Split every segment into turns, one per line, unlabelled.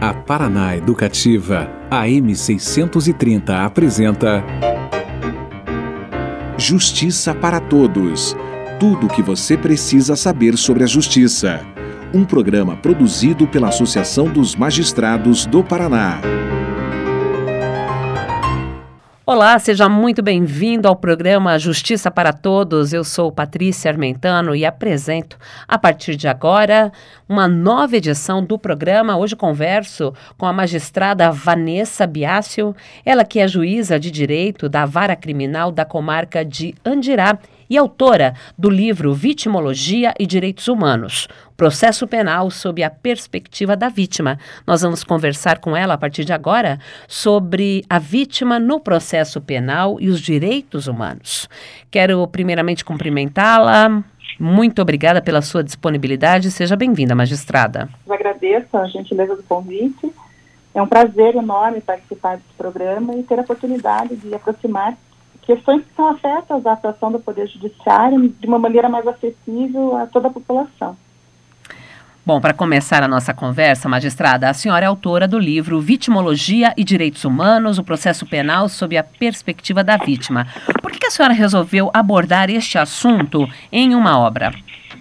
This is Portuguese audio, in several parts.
A Paraná Educativa, AM 630 apresenta Justiça para Todos. Tudo o que você precisa saber sobre a justiça. Um programa produzido pela Associação dos Magistrados do Paraná.
Olá, seja muito bem-vindo ao programa Justiça para Todos. Eu sou Patrícia Armentano e apresento, a partir de agora, uma nova edição do programa. Hoje converso com a magistrada Vanessa Biácio, ela que é juíza de direito da Vara Criminal da Comarca de Andirá e autora do livro Vitimologia e Direitos Humanos, Processo Penal sob a Perspectiva da Vítima. Nós vamos conversar com ela a partir de agora sobre a vítima no processo penal e os direitos humanos. Quero primeiramente cumprimentá-la. Muito obrigada pela sua disponibilidade. Seja bem-vinda, magistrada.
Eu agradeço a gentileza do convite. É um prazer enorme participar desse programa e ter a oportunidade de aproximar questões que são afetas à atuação do Poder Judiciário de uma maneira mais acessível a toda a população.
Bom, para começar a nossa conversa, magistrada, a senhora é autora do livro Vitimologia e Direitos Humanos, o Processo Penal sob a Perspectiva da Vítima. Por que a senhora resolveu abordar este assunto em uma obra?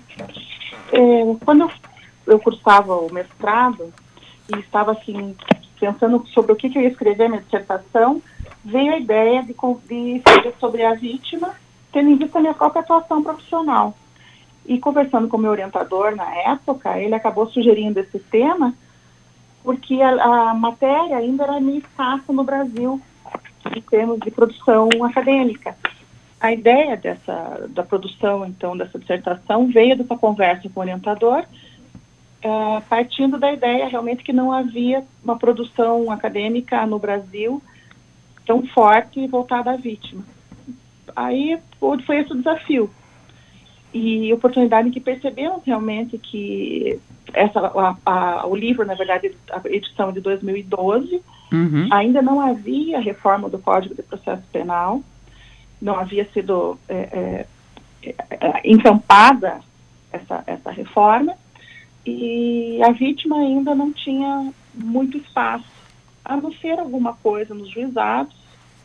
Quando eu cursava o mestrado e estava assim, pensando sobre o que eu ia escrever na minha dissertação, veio a ideia de escrever sobre a vítima, tendo em vista a minha própria atuação profissional. E conversando com o meu orientador na época, ele acabou sugerindo esse tema, porque a matéria ainda era meio escassa no Brasil, em termos de produção acadêmica. A ideia da produção, então, dessa dissertação, veio dessa conversa com o orientador, partindo da ideia realmente que não havia uma produção acadêmica no Brasil tão forte e voltada à vítima. Aí foi esse o desafio. E oportunidade em que percebemos realmente que o livro, na verdade, a edição de 2012, ainda não havia reforma do Código de Processo Penal, não havia sido encampada essa reforma, e a vítima ainda não tinha muito espaço, a não ser alguma coisa nos juizados,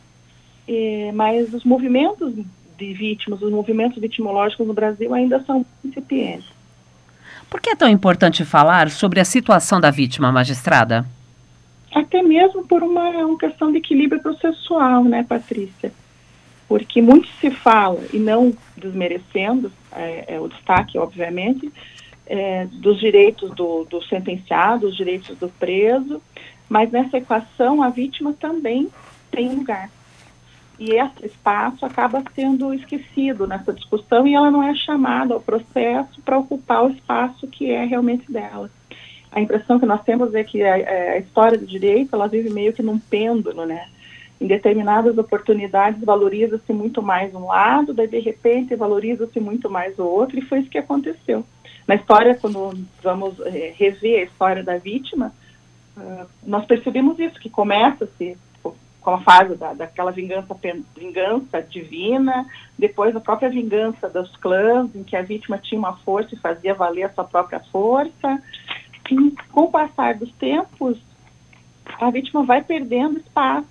mas os movimentos de vítimas, os movimentos vitimológicos no Brasil ainda são incipientes.
Por que é tão importante falar sobre a situação da vítima, magistrada?
Até mesmo por uma questão de equilíbrio processual, né, Patrícia? Porque muito se fala, e não desmerecendo, o destaque, obviamente, dos direitos do sentenciado, os direitos do preso, mas nessa equação a vítima também tem lugar. E esse espaço acaba sendo esquecido nessa discussão e ela não é chamada ao processo para ocupar o espaço que é realmente dela. A impressão que nós temos é que a história do direito, ela vive meio que num pêndulo, né? Em determinadas oportunidades valoriza-se muito mais um lado, daí de repente valoriza-se muito mais o outro, e foi isso que aconteceu. Na história, quando vamos rever a história da vítima, nós percebemos isso, que começa-se com a fase daquela vingança divina, depois a própria vingança dos clãs, em que a vítima tinha uma força e fazia valer a sua própria força. E com o passar dos tempos, a vítima vai perdendo espaço.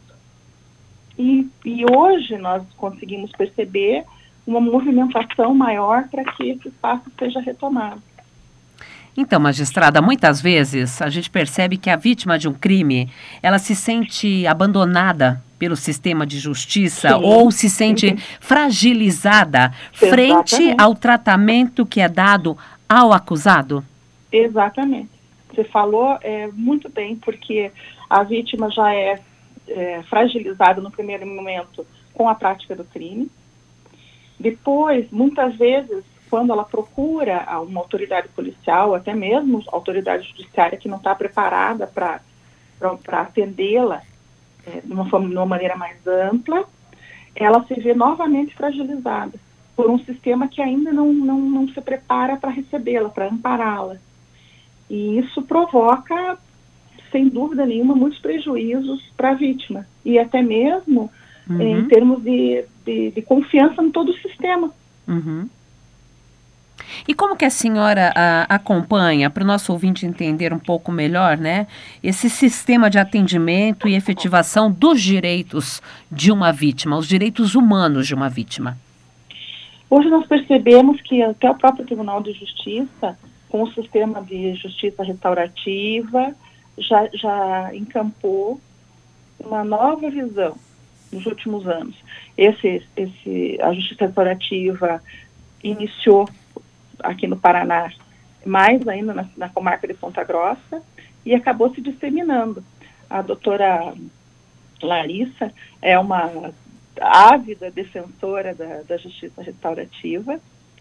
E hoje nós conseguimos perceber uma movimentação maior para que esse espaço seja retomado.
Então, magistrada, muitas vezes a gente percebe que a vítima de um crime, ela se sente abandonada pelo sistema de justiça. Sim. Ou se sente fragilizada frente ao tratamento que é dado ao acusado?
Exatamente. Você falou muito bem, porque a vítima já é fragilizada no primeiro momento com a prática do crime. Depois, muitas vezes, quando ela procura uma autoridade policial, até mesmo a autoridade judiciária que não está preparada para atendê-la de uma maneira mais ampla, ela se vê novamente fragilizada por um sistema que ainda não se prepara para recebê-la, para ampará-la. E isso provoca, sem dúvida nenhuma, muitos prejuízos para a vítima, e até mesmo em termos de confiança em todo o sistema.
E como que a senhora acompanha, para o nosso ouvinte entender um pouco melhor, né, esse sistema de atendimento e efetivação dos direitos de uma vítima, os direitos humanos de uma vítima?
Hoje nós percebemos que até o próprio Tribunal de Justiça, com o sistema de justiça restaurativa, já encampou uma nova visão nos últimos anos. A justiça restaurativa iniciou aqui no Paraná, mais ainda na comarca de Ponta Grossa, e acabou se disseminando. A doutora Larissa é uma ávida defensora da justiça restaurativa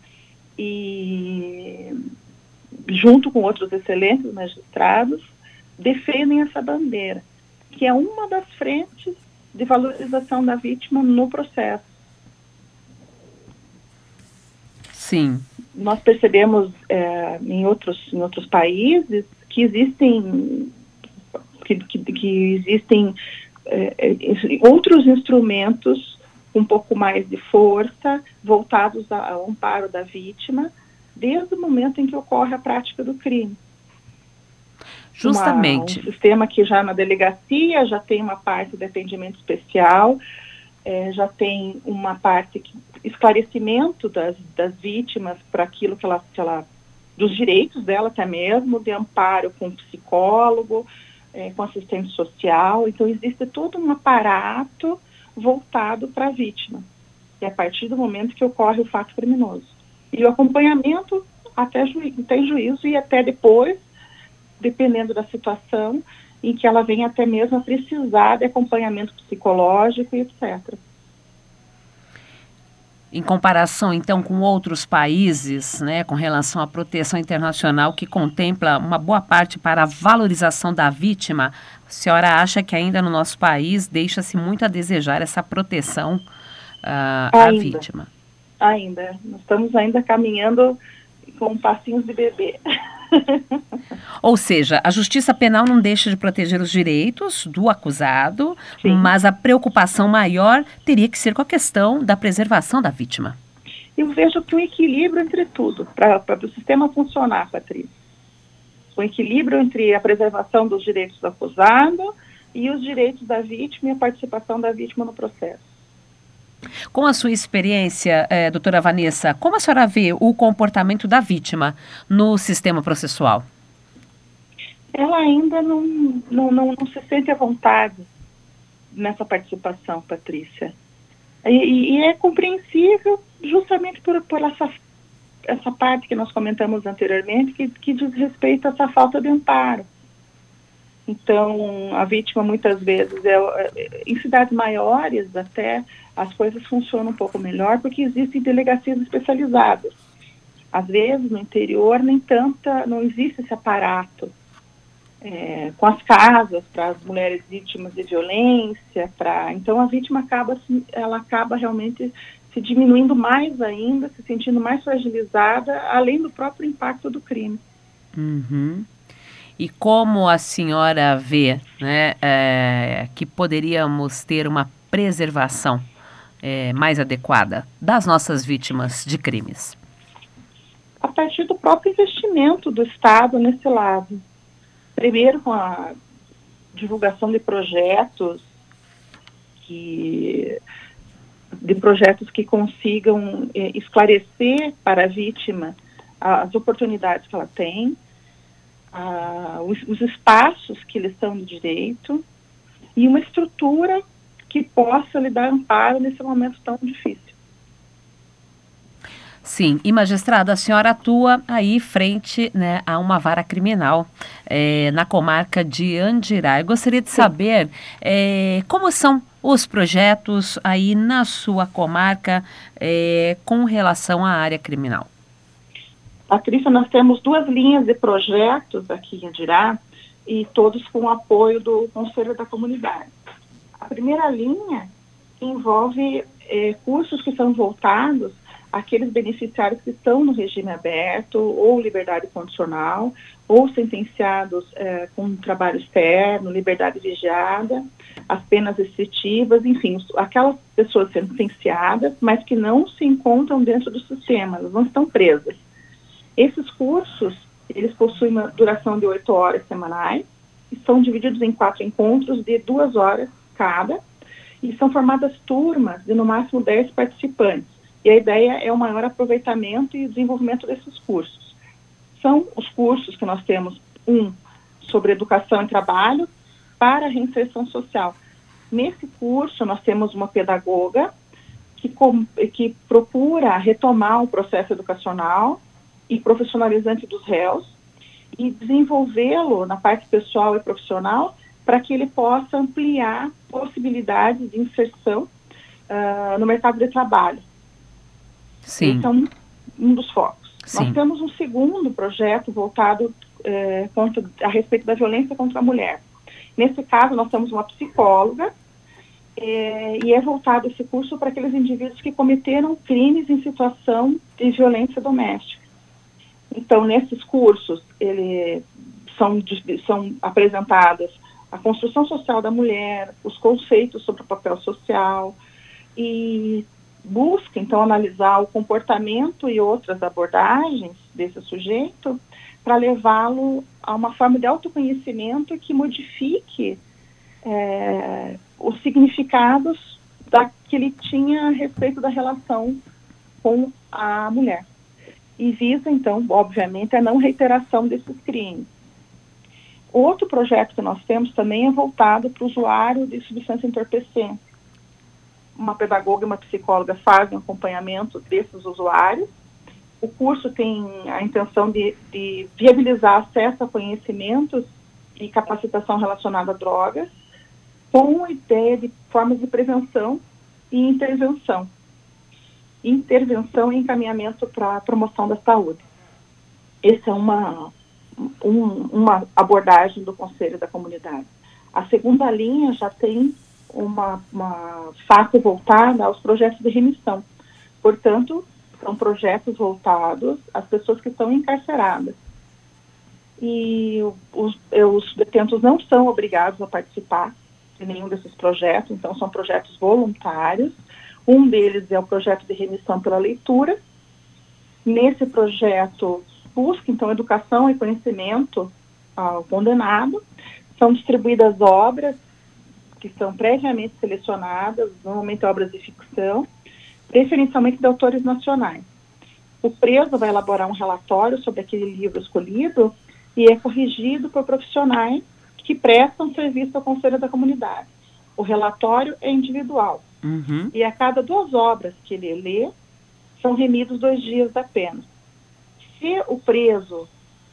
e, junto com outros excelentes magistrados, defendem essa bandeira, que é uma das frentes de valorização da vítima no processo.
Sim.
Nós percebemos em outros países que existem outros instrumentos com um pouco mais de força voltados ao amparo da vítima desde o momento em que ocorre a prática do crime.
Justamente.
Um sistema que já na delegacia já tem uma parte de atendimento especial, já tem uma parte de esclarecimento das vítimas para aquilo que ela, dos direitos dela até mesmo, de amparo com psicólogo, com assistente social. Então existe todo um aparato voltado para a vítima, e a partir do momento que ocorre o fato criminoso. E o acompanhamento até juízo e até depois, dependendo da situação, em que ela vem até mesmo a precisar de acompanhamento psicológico e etc.
Em comparação, então, com outros países, né, com relação à proteção internacional, que contempla uma boa parte para a valorização da vítima, a senhora acha que ainda no nosso país deixa-se muito a desejar essa proteção à vítima?
Ainda. Nós estamos ainda caminhando com passinhos de bebê.
Ou seja, a justiça penal não deixa de proteger os direitos do acusado, sim, mas a preocupação maior teria que ser com a questão da preservação da vítima.
Eu vejo que um equilíbrio entre tudo, para o sistema funcionar, Patrícia. Um equilíbrio entre a preservação dos direitos do acusado e os direitos da vítima e a participação da vítima no processo.
Com a sua experiência, doutora Vanessa, como a senhora vê o comportamento da vítima no sistema processual?
Ela ainda não se sente à vontade nessa participação, Patrícia. E é compreensível justamente por essa parte que nós comentamos anteriormente, que diz respeito a essa falta de amparo. Então, a vítima muitas vezes, em cidades maiores até, as coisas funcionam um pouco melhor porque existem delegacias especializadas. Às vezes, no interior, não existe esse aparato com as casas para as mulheres vítimas de violência. Então, a vítima acaba realmente se diminuindo mais ainda, se sentindo mais fragilizada, além do próprio impacto do crime.
Uhum. E como a senhora vê, né, que poderíamos ter uma preservação mais adequada das nossas vítimas de crimes?
A partir do próprio investimento do Estado nesse lado. Primeiro com a divulgação de projetos que consigam esclarecer para a vítima as oportunidades que ela tem, os espaços que lhes são de direito e uma estrutura que possa lhe dar amparo nesse momento tão difícil.
Sim, e magistrada, a senhora atua aí frente, né, a uma vara criminal na comarca de Andirá. Eu gostaria de saber como são os projetos aí na sua comarca com relação à área criminal.
Patrícia, nós temos 2 linhas de projetos aqui em Andirá e todos com o apoio do Conselho da Comunidade. A primeira linha envolve cursos que são voltados àqueles beneficiários que estão no regime aberto ou liberdade condicional ou sentenciados com trabalho externo, liberdade vigiada, as penas restritivas, enfim, aquelas pessoas sentenciadas, mas que não se encontram dentro do sistema, elas não estão presas. Esses cursos, eles possuem uma duração de 8 horas semanais e são divididos em 4 encontros de 2 horas cada, e são formadas turmas de no máximo 10 participantes. E a ideia é o maior aproveitamento e desenvolvimento desses cursos. São os cursos que nós temos, sobre educação e trabalho para a reinserção social. Nesse curso, nós temos uma pedagoga que procura retomar o processo educacional e profissionalizante dos réus e desenvolvê-lo na parte pessoal e profissional para que ele possa ampliar possibilidades de inserção no mercado de trabalho.
Sim.
Esse é um dos focos.
Sim.
Nós temos um segundo projeto voltado a respeito da violência contra a mulher. Nesse caso, nós temos uma psicóloga e é voltado esse curso para aqueles indivíduos que cometeram crimes em situação de violência doméstica. Então, nesses cursos, são apresentadas a construção social da mulher, os conceitos sobre o papel social e busca, então, analisar o comportamento e outras abordagens desse sujeito para levá-lo a uma forma de autoconhecimento que modifique os significados que ele tinha a respeito da relação com a mulher. E visa, então, obviamente, a não reiteração desses crimes. Outro projeto que nós temos também é voltado para o usuário de substância entorpecente. Uma pedagoga e uma psicóloga fazem acompanhamento desses usuários. O curso tem a intenção de viabilizar acesso a conhecimentos e capacitação relacionada a drogas, com ideia de formas de prevenção e intervenção. Intervenção e encaminhamento para a promoção da saúde. Essa é uma abordagem do Conselho da Comunidade. A segunda linha já tem uma face voltada aos projetos de remissão. Portanto, são projetos voltados às pessoas que estão encarceradas. E os detentos não são obrigados a participar de nenhum desses projetos, então são projetos voluntários. Um deles é o projeto de remissão pela leitura. Nesse projeto, busca, então, educação e conhecimento ao condenado. São distribuídas obras que são previamente selecionadas, normalmente obras de ficção, preferencialmente de autores nacionais. O preso vai elaborar um relatório sobre aquele livro escolhido e é corrigido por profissionais que prestam serviço ao Conselho da Comunidade. O relatório é individual.
Uhum.
E a cada 2 obras que ele lê, são remidos 2 dias da pena. Se o preso,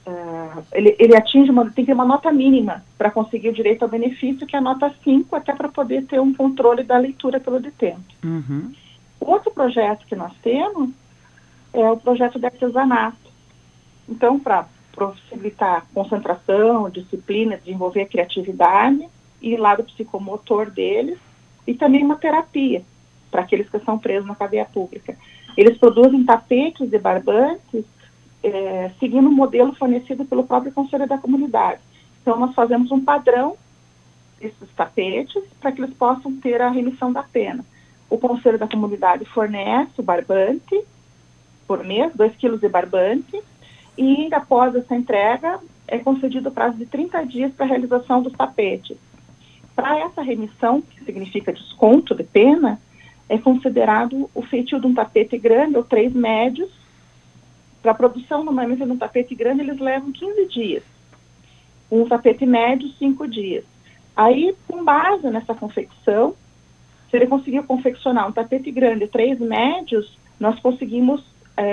ele atinge tem que ter uma nota mínima para conseguir o direito ao benefício, que é a nota 5, até para poder ter um controle da leitura pelo detento.
Uhum.
Outro projeto que nós temos é o projeto de artesanato. Então, para possibilitar concentração, disciplina, desenvolver a criatividade e o lado psicomotor deles, e também uma terapia para aqueles que são presos na cadeia pública. Eles produzem tapetes e barbantes seguindo um modelo fornecido pelo próprio Conselho da Comunidade. Então, nós fazemos um padrão desses tapetes para que eles possam ter a remissão da pena. O Conselho da Comunidade fornece o barbante por mês, 2 quilos de barbante, e após essa entrega é concedido o prazo de 30 dias para a realização dos tapetes. Para essa remissão, que significa desconto de pena, é considerado o feitio de um tapete grande ou 3 médios. Para a produção, normalmente, de um tapete grande, eles levam 15 dias. Um tapete médio, 5 dias. Aí, com base nessa confecção, se ele conseguiu confeccionar um tapete grande e 3 médios, nós conseguimos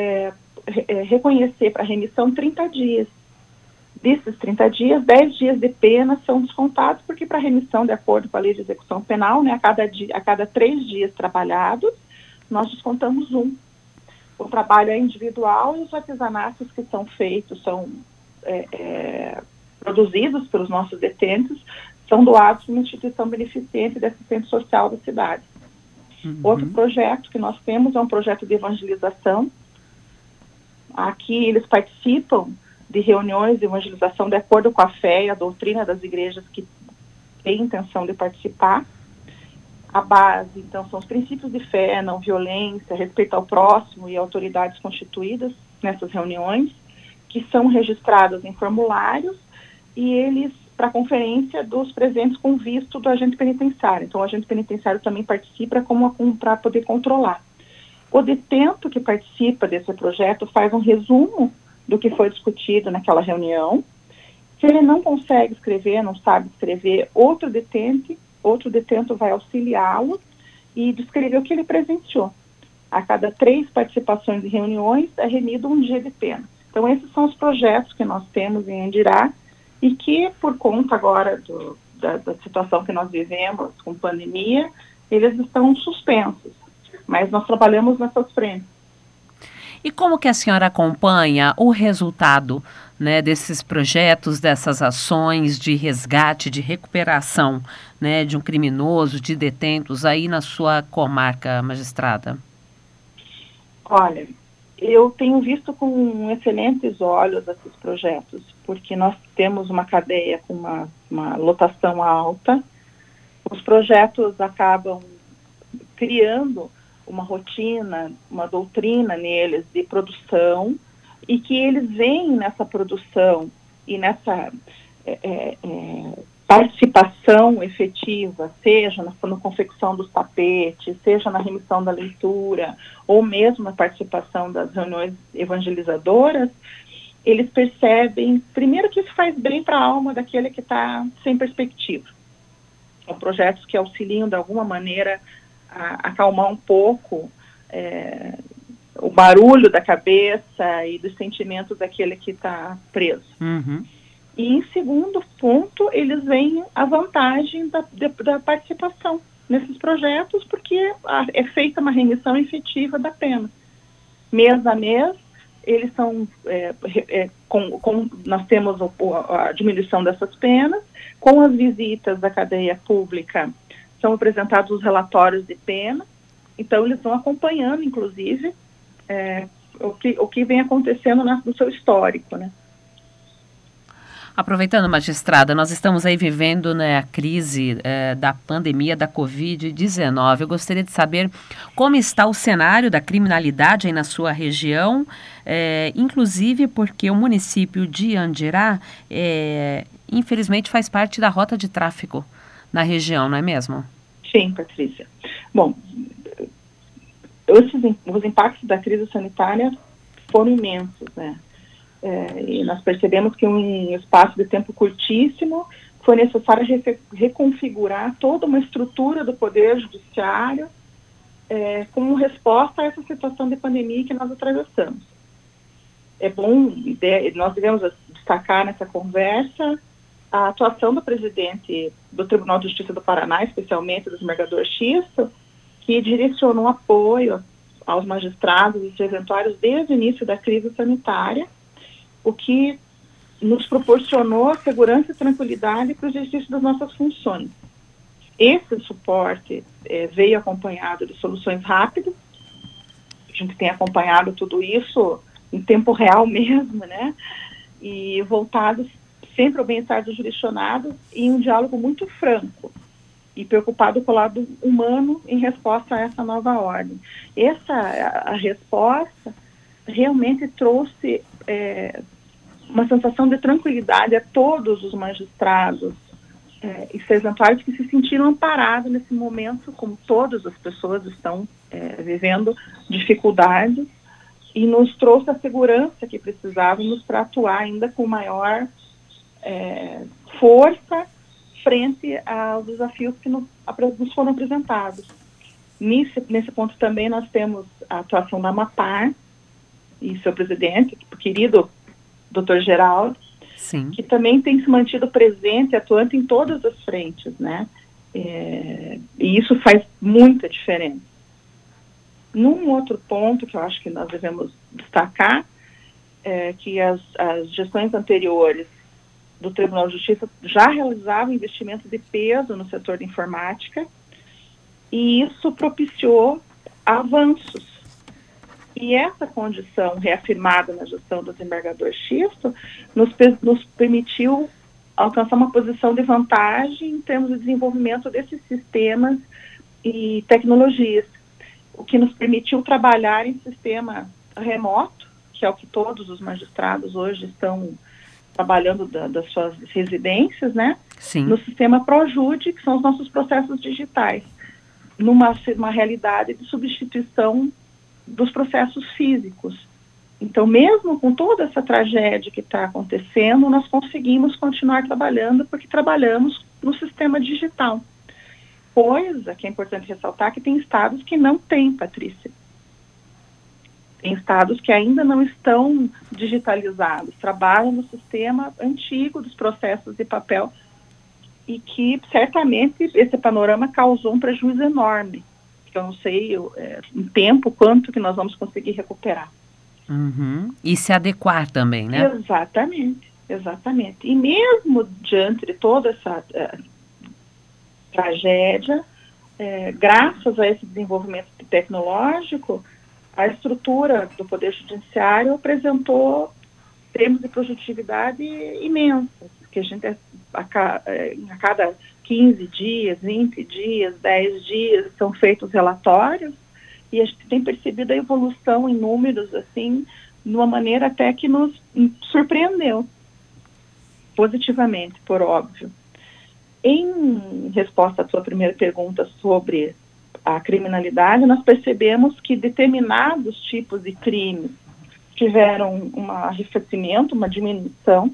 reconhecer para remissão 30 dias. Desses 30 dias, 10 dias de pena são descontados, porque para remissão, de acordo com a lei de execução penal, né, a cada 3 dias trabalhados, nós descontamos 1. O trabalho é individual e os artesanatos que são feitos, são produzidos pelos nossos detentos, são doados para uma instituição beneficente de assistência social da cidade. Uhum. Outro projeto que nós temos é um projeto de evangelização. Aqui eles participam de reuniões de evangelização de acordo com a fé e a doutrina das igrejas que têm intenção de participar. A base, então, são os princípios de fé, não violência, respeito ao próximo e autoridades constituídas nessas reuniões. que são registradas em formulários e eles, para conferência dos presentes com visto do agente penitenciário. Então, o agente penitenciário também participa para poder controlar. O detento que participa desse projeto faz um resumo do que foi discutido naquela reunião. Se ele não consegue escrever, não sabe escrever, outro detento vai auxiliá-lo e descrever o que ele presenciou. A cada 3 participações em reuniões é remido um dia de pena. Então, esses são os projetos que nós temos em Andirá e que, por conta agora da situação que nós vivemos com pandemia, eles estão suspensos. Mas nós trabalhamos nessas frentes.
E como que a senhora acompanha o resultado, né, desses projetos, dessas ações de resgate, de recuperação, né, de um criminoso, de detentos aí na sua comarca, magistrada?
Olha, eu tenho visto com excelentes olhos esses projetos, porque nós temos uma cadeia com uma lotação alta. Os projetos acabam criando uma rotina, uma doutrina neles de produção, e que eles veem nessa produção e nessa participação efetiva, seja na confecção dos tapetes, seja na remissão da leitura, ou mesmo na participação das reuniões evangelizadoras, eles percebem, primeiro, que isso faz bem para a alma daquele que está sem perspectiva. São projetos que auxiliam, de alguma maneira, a acalmar um pouco o barulho da cabeça e dos sentimentos daquele que está preso.
Uhum.
E, em segundo ponto, eles veem a vantagem da participação nesses projetos, porque é feita uma remissão efetiva da pena. Mês a mês, eles são, nós temos a diminuição dessas penas, com as visitas da cadeia pública, são apresentados os relatórios de pena, então eles vão acompanhando, inclusive, o que vem acontecendo no seu histórico, né?
Aproveitando, magistrada, nós estamos aí vivendo, né, a crise da pandemia da Covid-19. Eu gostaria de saber como está o cenário da criminalidade aí na sua região, inclusive porque o município de Andirá, infelizmente, faz parte da rota de tráfico na região, não é mesmo?
Sim, Patrícia. Bom, os impactos da crise sanitária foram imensos, né? E nós percebemos que em um espaço de tempo curtíssimo foi necessário reconfigurar toda uma estrutura do Poder Judiciário como resposta a essa situação de pandemia que nós atravessamos. É bom, nós devemos destacar nessa conversa a atuação do presidente do Tribunal de Justiça do Paraná, especialmente do desembargador Xisto, que direcionou apoio aos magistrados e serventuários desde o início da crise sanitária, o que nos proporcionou segurança e tranquilidade para o exercício das nossas funções. Esse suporte veio acompanhado de soluções rápidas. A gente tem acompanhado tudo isso em tempo real mesmo, né? E voltados sempre ao bem-estar dos jurisdicionados e um diálogo muito franco e preocupado com o lado humano em resposta a essa nova ordem. A resposta realmente trouxe uma sensação de tranquilidade a todos os magistrados e serventuários que se sentiram amparados nesse momento, como todas as pessoas estão vivendo dificuldades, e nos trouxe a segurança que precisávamos para atuar ainda com maior força frente aos desafios que nos foram apresentados. Nesse ponto também nós temos a atuação da AMAPAR e seu presidente, o querido Dr. Geraldo,
Sim.
Que também tem se mantido presente, atuante em todas as frentes, né? E isso faz muita diferença. Num outro ponto que eu acho que nós devemos destacar, que as gestões anteriores do Tribunal de Justiça já realizavam investimento de peso no setor de informática, e isso propiciou avanços. E essa condição reafirmada na gestão do desembargador Xisto nos permitiu alcançar uma posição de vantagem em termos de desenvolvimento desses sistemas e tecnologias, o que nos permitiu trabalhar em sistema remoto, que é o que todos os magistrados hoje estão trabalhando das suas residências, né?
Sim.
No sistema ProJude, que são os nossos processos digitais, numa realidade de substituição dos processos físicos. Então, mesmo com toda essa tragédia que está acontecendo, nós conseguimos continuar trabalhando, porque trabalhamos no sistema digital. Coisa que é importante ressaltar que tem estados que não têm, Patrícia. Tem estados que ainda não estão digitalizados, trabalham no sistema antigo dos processos de papel e que certamente esse panorama causou um prejuízo enorme. Que eu não sei em tempo quanto que nós vamos conseguir recuperar.
Uhum. E se adequar também, né?
Exatamente, exatamente. E mesmo diante de toda essa tragédia, graças a esse desenvolvimento tecnológico, a estrutura do Poder Judiciário apresentou termos de produtividade imensos, que a gente a cada 15 dias, 20 dias, 10 dias são feitos relatórios e a gente tem percebido a evolução em números, assim, de uma maneira até que nos surpreendeu positivamente, por óbvio. Em resposta à sua primeira pergunta sobre a criminalidade, nós percebemos que determinados tipos de crimes tiveram um arrefecimento, uma diminuição,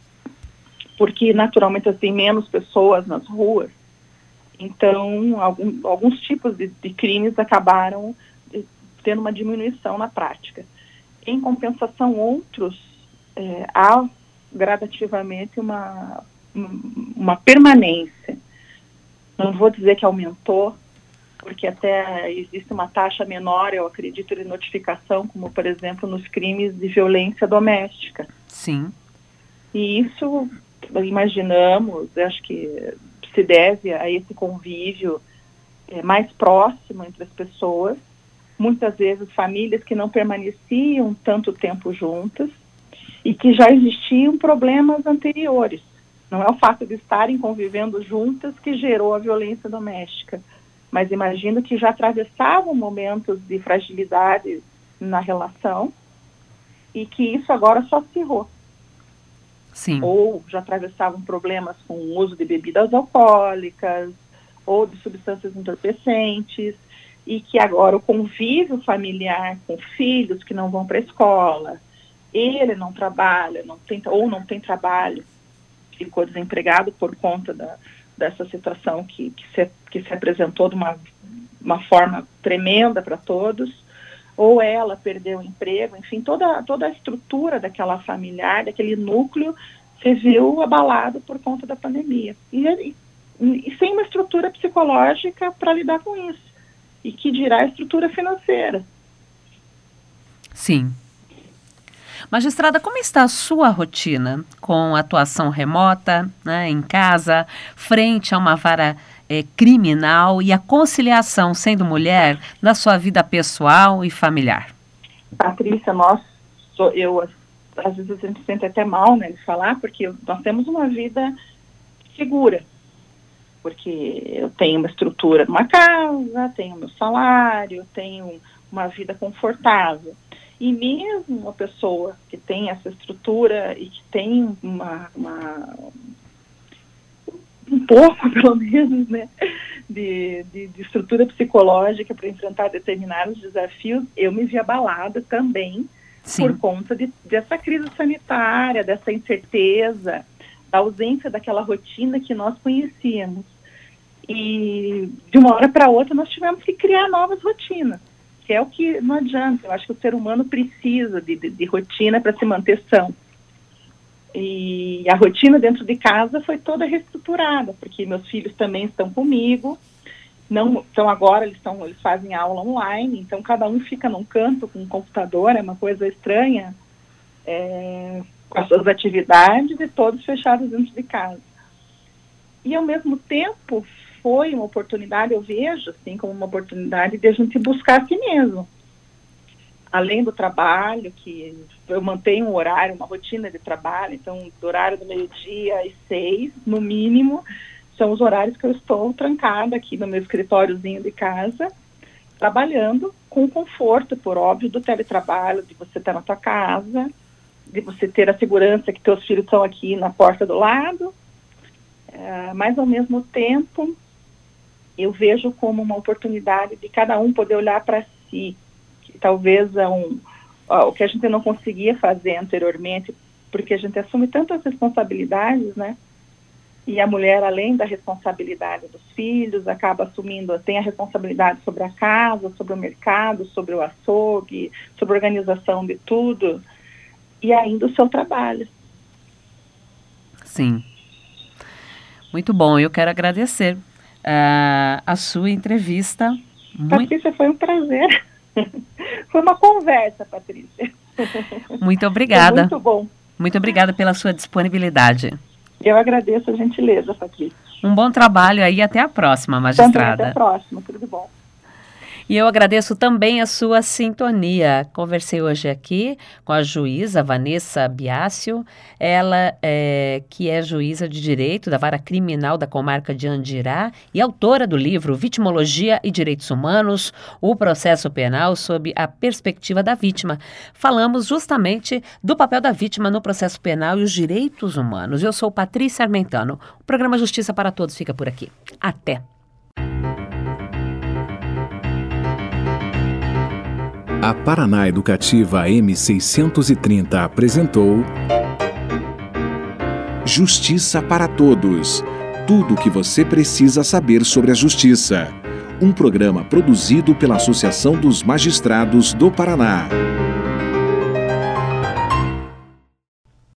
porque naturalmente tem menos pessoas nas ruas. Então, alguns tipos de crimes acabaram tendo uma diminuição na prática. Em compensação, outros há gradativamente uma permanência. Não vou dizer que aumentou, porque até existe uma taxa menor, eu acredito, de notificação, como, por exemplo, nos crimes de violência doméstica.
Sim.
E isso, imaginamos, acho que se deve a esse convívio mais próximo entre as pessoas, muitas vezes famílias que não permaneciam tanto tempo juntas e que já existiam problemas anteriores. Não é o fato de estarem convivendo juntas que gerou a violência doméstica, mas imagino que já atravessavam momentos de fragilidade na relação e que isso agora só acirrou.
Sim.
Ou já atravessavam problemas com o uso de bebidas alcoólicas ou de substâncias entorpecentes e que agora o convívio familiar com filhos que não vão para a escola, ele não trabalha, não tem trabalho, ficou desempregado por conta dessa situação que se apresentou de uma forma tremenda para todos, ou ela perdeu o emprego, enfim, toda a estrutura daquela familiar, daquele núcleo, se viu abalado por conta da pandemia. E sem uma estrutura psicológica para lidar com isso. E que dirá a estrutura financeira.
Sim. Magistrada, como está a sua rotina com atuação remota, né, em casa, frente a uma vara criminal e a conciliação, sendo mulher, na sua vida pessoal e familiar?
Patrícia, às vezes a gente sente até mal, né, de falar, porque nós temos uma vida segura. Porque eu tenho uma estrutura de uma casa, tenho meu salário, tenho uma vida confortável. E mesmo uma pessoa que tem essa estrutura e que tem um pouco, pelo menos, né, de estrutura psicológica para enfrentar determinados desafios, eu me vi abalada também. Sim. Por conta dessa crise sanitária, dessa incerteza, da ausência daquela rotina que nós conhecíamos. E de uma hora para outra nós tivemos que criar novas rotinas, que é o que não adianta. Eu acho que o ser humano precisa de rotina para se manter são. E a rotina dentro de casa foi toda reestruturada, porque meus filhos também estão comigo. Então agora eles fazem aula online, então cada um fica num canto com um computador, é uma coisa estranha, com as suas atividades e todos fechados dentro de casa. E ao mesmo tempo foi uma oportunidade, eu vejo assim como uma oportunidade de a gente buscar a si mesmo. Além do trabalho, que eu mantenho um horário, uma rotina de trabalho, então do horário do 12h às 6h, no mínimo, são os horários que eu estou trancada aqui no meu escritóriozinho de casa, trabalhando com o conforto, por óbvio, do teletrabalho, de você estar na tua casa, de você ter a segurança que teus filhos estão aqui na porta do lado, mas ao mesmo tempo eu vejo como uma oportunidade de cada um poder olhar para si, que talvez o que a gente não conseguia fazer anteriormente, porque a gente assume tantas responsabilidades, né? E a mulher, além da responsabilidade dos filhos, acaba assumindo, tem a responsabilidade sobre a casa, sobre o mercado, sobre o açougue, sobre a organização de tudo, e ainda o seu trabalho.
Sim. Muito bom, eu quero agradecer a sua entrevista.
Patrícia, foi um prazer. Foi uma conversa, Patrícia.
Muito obrigada.
Foi muito bom.
Muito obrigada pela sua disponibilidade.
Eu agradeço a gentileza, Patrícia.
Um bom trabalho aí, até a próxima, magistrada.
Também, até a próxima, tudo de bom.
E eu agradeço também a sua sintonia. Conversei hoje aqui com a juíza Vanessa Biácio, ela que é juíza de direito da Vara Criminal da Comarca de Andirá e autora do livro Vitimologia e Direitos Humanos, o processo penal sob a perspectiva da vítima. Falamos justamente do papel da vítima no processo penal e os direitos humanos. Eu sou Patrícia Armentano. O programa Justiça para Todos fica por aqui. Até!
A Paraná Educativa M630 apresentou Justiça para Todos. Tudo o que você precisa saber sobre a justiça. Um programa produzido pela Associação dos Magistrados do Paraná.